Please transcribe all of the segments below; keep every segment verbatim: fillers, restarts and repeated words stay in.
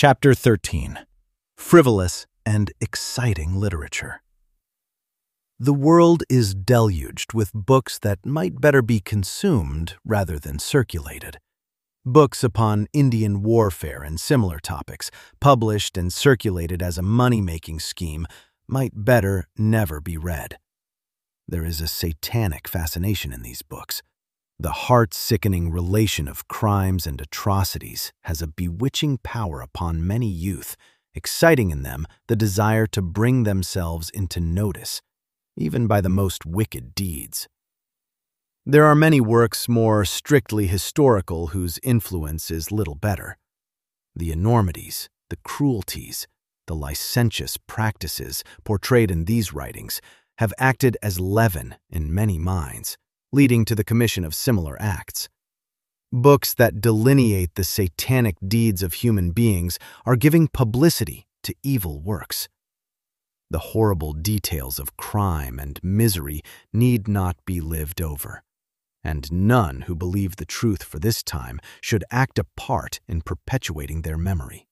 Chapter thirteen. Frivolous and Exciting Literature. The world is deluged with books that might better be consumed rather than circulated. Books upon Indian warfare and similar topics, published and circulated as a money-making scheme, might better never be read. There is a satanic fascination in these books. The heart-sickening relation of crimes and atrocities has a bewitching power upon many youth, exciting in them the desire to bring themselves into notice, even by the most wicked deeds. There are many works more strictly historical whose influence is little better. The enormities, the cruelties, the licentious practices portrayed in these writings have acted as leaven in many minds, leading to the commission of similar acts. Books that delineate the satanic deeds of human beings are giving publicity to evil works. The horrible details of crime and misery need not be lived over, and none who believe the truth for this time should act a part in perpetuating their memory.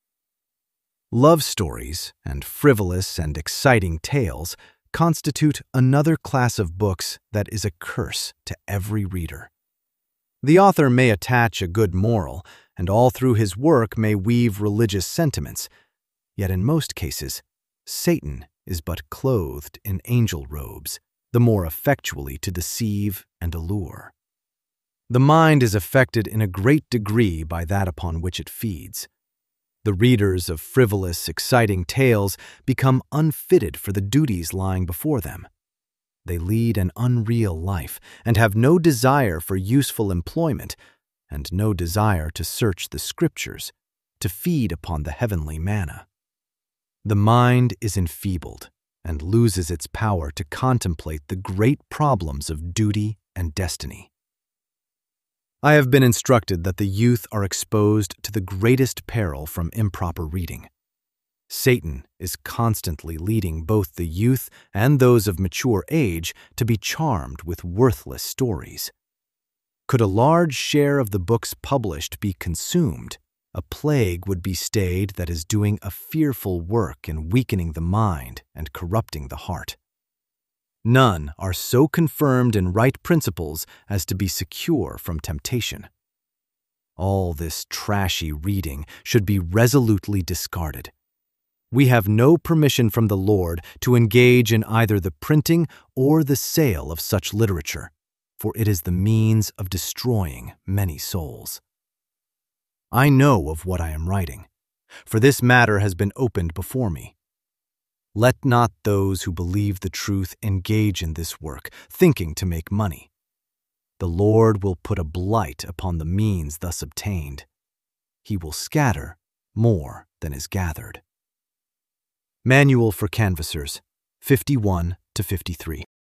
Love stories and frivolous and exciting tales constitute another class of books that is a curse to every reader. The author may attach a good moral, and all through his work may weave religious sentiments, yet in most cases, Satan is but clothed in angel robes, the more effectually to deceive and allure. The mind is affected in a great degree by that upon which it feeds. The readers of frivolous, exciting tales become unfitted for the duties lying before them. They lead an unreal life and have no desire for useful employment and no desire to search the Scriptures, to feed upon the heavenly manna. The mind is enfeebled and loses its power to contemplate the great problems of duty and destiny. I have been instructed that the youth are exposed to the greatest peril from improper reading. Satan is constantly leading both the youth and those of mature age to be charmed with worthless stories. Could a large share of the books published be consumed, a plague would be stayed that is doing a fearful work in weakening the mind and corrupting the heart. None are so confirmed in right principles as to be secure from temptation. All this trashy reading should be resolutely discarded. We have no permission from the Lord to engage in either the printing or the sale of such literature, for it is the means of destroying many souls. I know of what I am writing, for this matter has been opened before me. Let not those who believe the truth engage in this work, thinking to make money. The Lord will put a blight upon the means thus obtained. He will scatter more than is gathered. Manual for Canvassers, fifty-one to fifty-three.